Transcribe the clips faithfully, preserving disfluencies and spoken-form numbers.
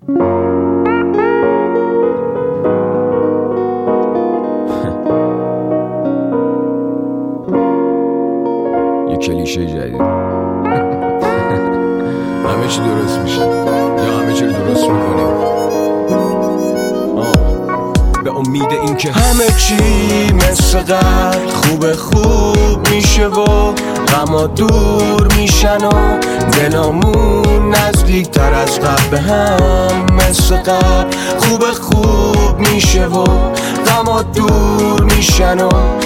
یه کلیشه جدید همه چی درست میشه یا همه چی رو درست میکنیم به امید این که همه چی مثل قبل خوب خوب میشه و غما دور میشن و دلامون نزدیک تر از قبل به هم مثل قبل خوب خوب میشه و غما دور میشن و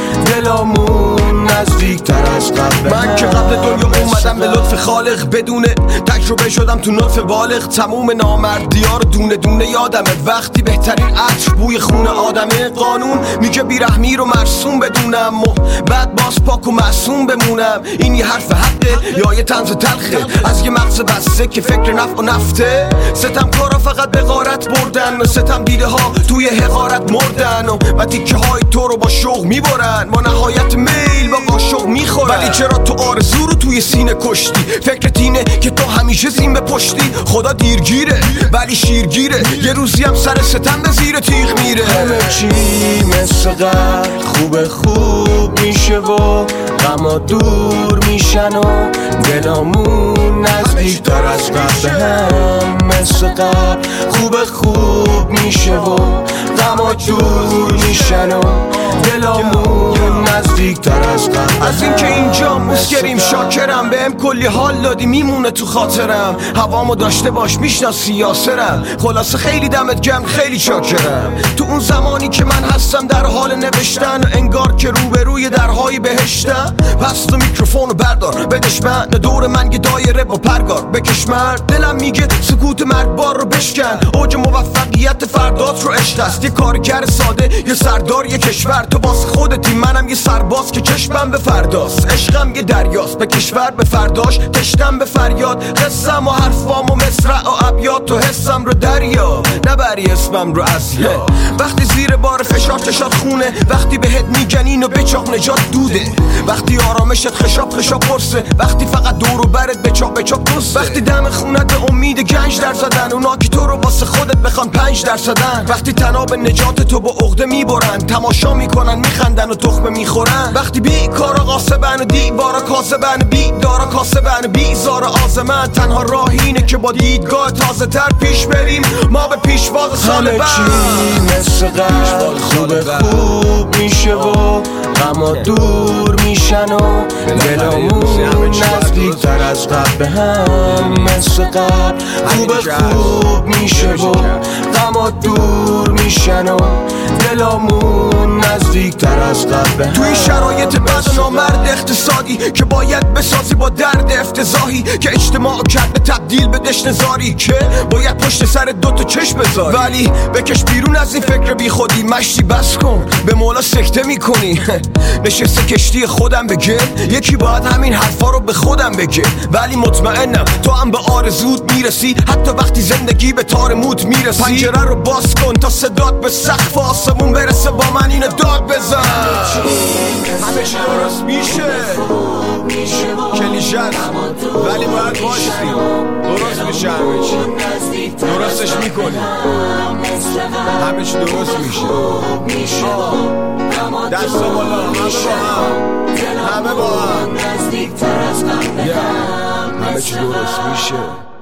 دلامون نزدیک تر از قبل. من که قبل دنیا اومدم به لطف خالق بدون تجربه شدم تو نطف بالغ. تموم نامردی ها رو دونه دونه یادمه وقتی بهترین عطر بوی خون آدمه. قانون میگه بیرحمی رو مرسوم بدونم و بعد باز پاک و معصوم بمونم. این یه حرف حقه یا یه طنز تلخه از یه مغز بسته که فکر نفع و نفته. ستم کارا فقط به غارت بردن و ستم دیده ها توی حقارت مردن و, و تیکه های تو رو با شوق میبرن. ما نهایت میل با قاشق میخورن. ولی چرا تو آرزو رو توی سینه کشتی؟ فکرت اینه که تو همیشه زین به پشتی. خدا دیرگیره ولی شیرگیره یه روزی هم سر ستم به زیر تیغ میره. همه چی مثل قبل خوب خوب میشه و غما دور میشن و دلامون نزدیک تر از قبل به هم مثل قبل خوب خوب میشه و غما دور میشن و دلامون نزدیک تر از قبل. از این که اینجا مسکریم شاکرم بهم کلی حال دادی میمونه تو خاطرم. هوامو داشته باش میشناسی یاسرم. خلاصه خیلی دمت گرم خیلی شاکرم. تو اون زمانی که من هستم در حال نوشتن انگار که روبروی درهای بهشتم. پس تو میکروفونو بردار بدش من دور من یه دایره با پرگار بکش مرد. دلم میگه سکوت مرگبار رو بشکن. اوج موفقیت فردات رو عشق است. یه کارگر ساده یه سردار یه کشور. تو باز خودتی منم یه سرباز که چشمم به فرداست. عشقم یه دریاست به کشور به فرداش تشتم به فریاد. قصم و حرفام و مصرع و ابیات تو حسم رو دریا نبری اسمم رو اصلا. وقتی زیر بار فشار چشات خونه وقتی بهت میگن اینو بچاق نجات دوده. وقتی آرامشت خشاب خشاب قرصه وقتی فقط دور و برت بچاق بچاق دوسته. وقتی دم خونت به امید گنج در زدن اونا که تو رو واسه خودت بخوان پنج در زدن. وقتی تناب نجات تو با عقده میبرن تماشا میکنن میخندن و تخمه میخورن. وقتی بی کارا قاسبن و دیوارا کاسبن بی دارا کاسبن بیزار آزمن. تنها راه اینه که با دیدگاه تازه تر پیش بریم ما به پیشواز سال بعد. همه چی مثل قبل خوب خوب میشه و غما دور میشن و دلامون نزدیک تر از قبل به هم مثل قبل خوب خوب میشه و غما دور میشن و دلامون نزدیک تر از قبل به هم. توی شرایط بد و نامرد اقتصادی که باید بسازی با درد افتضاحی که اجتماع کرده تبدیل به دشت زاری که باید پشت سر دوتا چشم بذاری. ولی بکش بیرون از این فکر بی خودی مشتی بس کن به مولا سکته میکنی. نشسته کشتی خودم بگه یکی باید همین حرفا رو به خودم بگه. ولی مطمئنم تو هم به آرزوت میرسی حتی وقتی زندگی به تار موت میرسی. پنجره رو باز کن تا صدات به سقف آسمون برسه با من اینو داد بزن. همه چی درست میشه کلیشه ولی باید باشی درست میشه. همه چی درستش میکنی همه چی درست میشه. دست بالا همه با هم همه با هم همه چی درست میشه.